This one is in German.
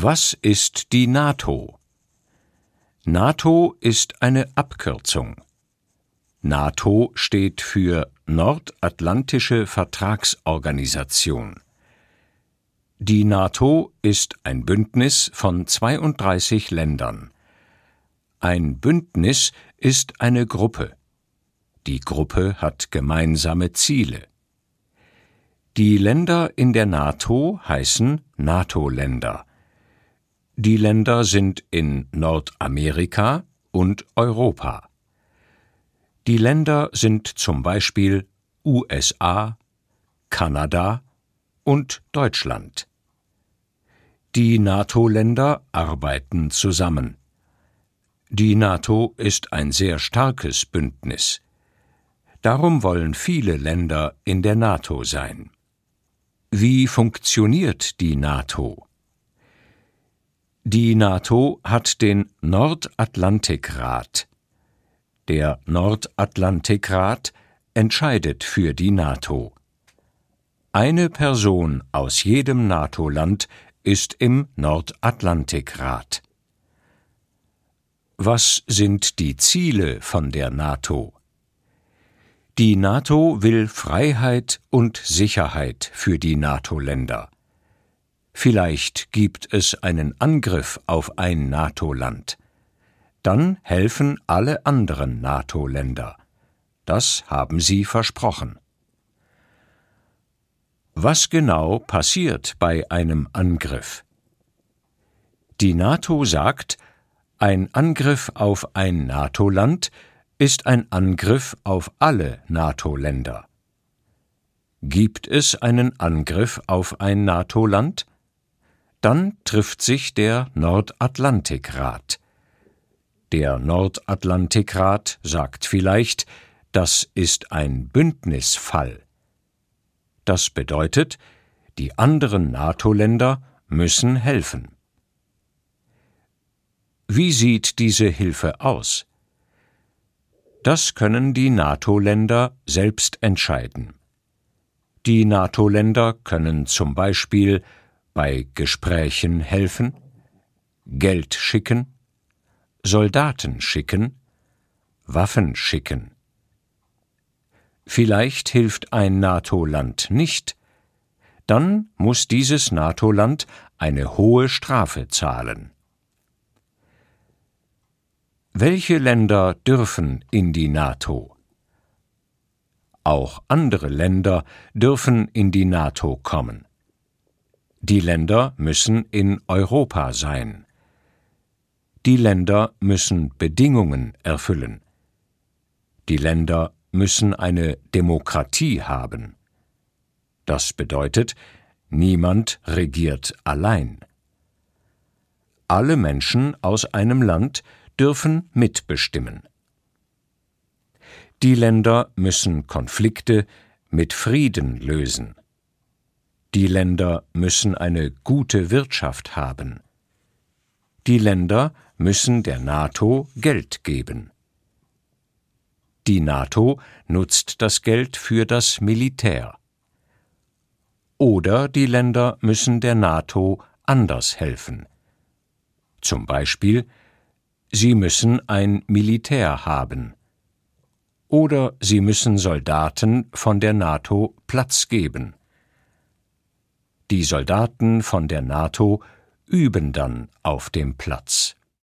Was ist die NATO? NATO ist eine Abkürzung. NATO steht für Nordatlantische Vertragsorganisation. Die NATO ist ein Bündnis von 32 Ländern. Ein Bündnis ist eine Gruppe. Die Gruppe hat gemeinsame Ziele. Die Länder in der NATO heißen NATO-Länder. Die Länder sind in Nordamerika und Europa. Die Länder sind zum Beispiel USA, Kanada und Deutschland. Die NATO-Länder arbeiten zusammen. Die NATO ist ein sehr starkes Bündnis. Darum wollen viele Länder in der NATO sein. Wie funktioniert die NATO? Die NATO hat den Nordatlantikrat. Der Nordatlantikrat entscheidet für die NATO. Eine Person aus jedem NATO-Land ist im Nordatlantikrat. Was sind die Ziele von der NATO? Die NATO will Freiheit und Sicherheit für die NATO-Länder. Vielleicht gibt es einen Angriff auf ein NATO-Land. Dann helfen alle anderen NATO-Länder. Das haben sie versprochen. Was genau passiert bei einem Angriff? Die NATO sagt, ein Angriff auf ein NATO-Land ist ein Angriff auf alle NATO-Länder. Gibt es einen Angriff auf ein NATO-Land? Dann trifft sich der Nordatlantikrat. Der Nordatlantikrat sagt vielleicht, das ist ein Bündnisfall. Das bedeutet, die anderen NATO-Länder müssen helfen. Wie sieht diese Hilfe aus? Das können die NATO-Länder selbst entscheiden. Die NATO-Länder können zum Beispiel bei Gesprächen helfen, Geld schicken, Soldaten schicken, Waffen schicken. Vielleicht hilft ein NATO-Land nicht, dann muss dieses NATO-Land eine hohe Strafe zahlen. Welche Länder dürfen in die NATO? Auch andere Länder dürfen in die NATO kommen. Die Länder müssen in Europa sein. Die Länder müssen Bedingungen erfüllen. Die Länder müssen eine Demokratie haben. Das bedeutet, niemand regiert allein. Alle Menschen aus einem Land dürfen mitbestimmen. Die Länder müssen Konflikte mit Frieden lösen. Die Länder müssen eine gute Wirtschaft haben. Die Länder müssen der NATO Geld geben. Die NATO nutzt das Geld für das Militär. Oder die Länder müssen der NATO anders helfen. Zum Beispiel, sie müssen ein Militär haben. Oder sie müssen Soldaten von der NATO Platz geben. Die Soldaten von der NATO üben dann auf dem Platz.